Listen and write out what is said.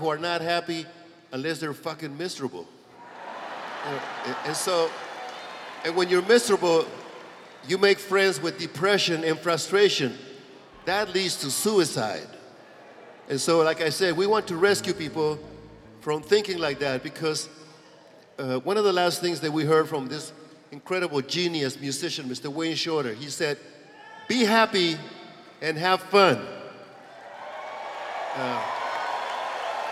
who are not happy unless they're fucking miserable. And when you're miserable, you make friends with depression and frustration. That leads to suicide. And so, like I said, we want to rescue people from thinking like that because one of the last things that we heard from this incredible genius musician, Mr. Wayne Shorter, he said, be happy and have fun.